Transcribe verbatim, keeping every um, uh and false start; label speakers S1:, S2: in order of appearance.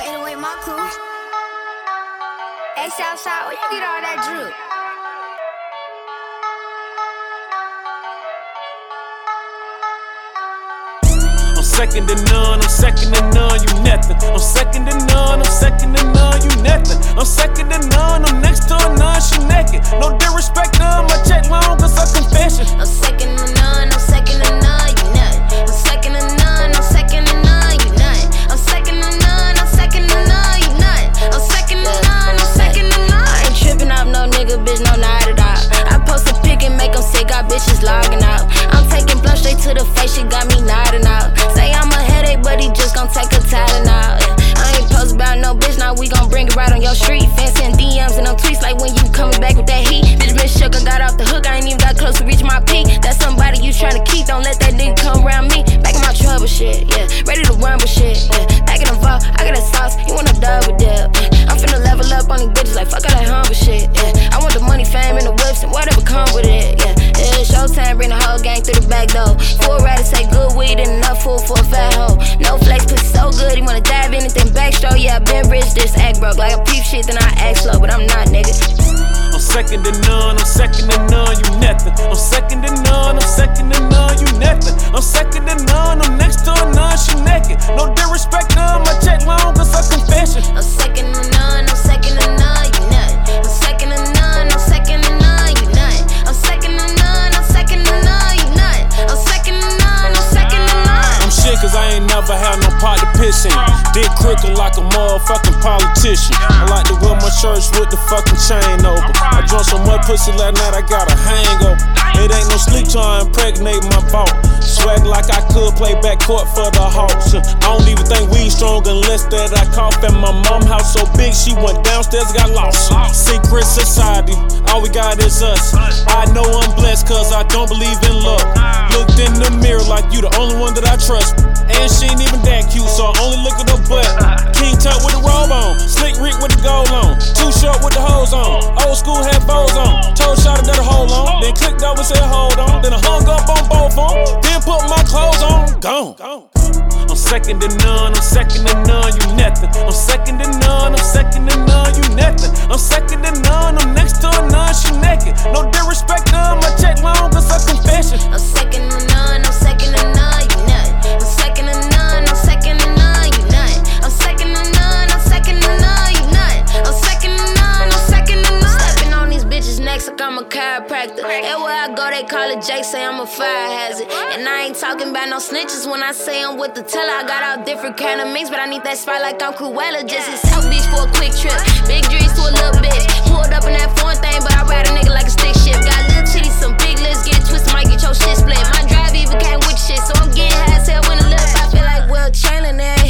S1: Fade away my crew. Hey, Southside, where you get all that drip?
S2: I'm second to none, I'm second to none, you nothing. I'm second to none, I'm second to none, you nothing. I'm second to none, I'm next to a none, she naked. No disrespect, none, my check long, cause a confession.
S1: I'm second to none, I'm second to none, you nothing. I'm second to none, I'm second to none, you nothing. I'm second to none, I'm second to none, you nothing. I'm second to none, I'm second to none. I ain't tripping off no nigga, bitch, no not at all. I post a pic and make them sick, got bitches logging out. I'm taking blood straight to the face, she got me nodding out. Say I'm a headache, but he just gon' take a Tylenol. I ain't post about no bitch, now we gon' bring it right on your street. Fancy and D Ms and them tweets like when you coming back with that heat. Bitch been shook, I got off the hook, I ain't even got close to reach my peak. That's somebody you tryna keep, don't let that nigga come around me. Back in my trouble shit, yeah, ready to rumble shit, yeah. Back in the vault, I got that sauce, you want a double dip, yeah. I'm finna level up on these bitches like fuck all that humble shit, yeah. I want the money, fame, and the whips and whatever come with it, yeah. Yeah, showtime, bring the whole gang through the back door. Full rider say good weed and enough food for a fat hoe. No flex, pussy so good, he wanna dive anything backstroke. Yeah, I been rich, this act broke. Like a peep shit, then I act slow, but I'm not, nigga.
S2: I'm second to none, I'm second to none, you nothing. I'm second to none, I'm second to none, you nothing. I'm second to none, I'm next to a none, she naked. No disrespect, none, my check long, cause a confession.
S1: I'm second to none, I'm second to none, you nothing. I'm second to none, I'm second to none, you nothing. I'm second to none, I'm second to none, you nothing. I'm second to none, I'm second to none.
S2: I'm shit cause I ain't never had no pot to piss in. Dick crooked like a motherfucking politician. I like to wear my shirts with the fucking chain open. I drunk so much pussy last night I got a hangover. It ain't no sleep till I impregnate my vault. Swag like I could play backcourt for the Hawks. I don't even think we strong unless that I cough. And my mom house so big she went downstairs got lost. Secret society, all we got is us. I know I'm blessed cause I don't believe in luck. Looked in the mirror like you the only one that I trust. And she ain't even that cute, so I only look at her butt. King Tut with the robe on, Slick Rick with the gold on, Too Short with the hose on, old school had bows on. Told Shawty that a hold on, then clicked up and said hold on. Then I hung up on both on, then put my clothes on, gone. I'm second to none, I'm second to none, you nothing. I'm second to none, I'm second to none, you nothing. I'm second to none, I'm next to a none, she naked. No disrespect, none, my check long, cause a confession.
S1: I'm second to none, I'm second to none, you nothing. I'm second to none, I'm second to none, you nothing. I'm second to none, I'm second to none, you nothing. I'm second to none, I'm second to none. Stepping on these bitches next like I'm a chiropractor. Everywhere I go they call it Jake, say I'm a fire hazard. And I ain't talking about no snitches when I say I'm with the teller. I got all different kind of mix, but I need that spot like I'm Cruella. Just in South Beach for a quick trip. Big dreams to a little bitch. Pulled up in that foreign thing, but I ride a nigga like a stick shift. Got little titties, some big lips, get twisted, might get your shit split. My drive even came with shit, so I'm getting high as hell when the lip. I feel like Will Chamberlain.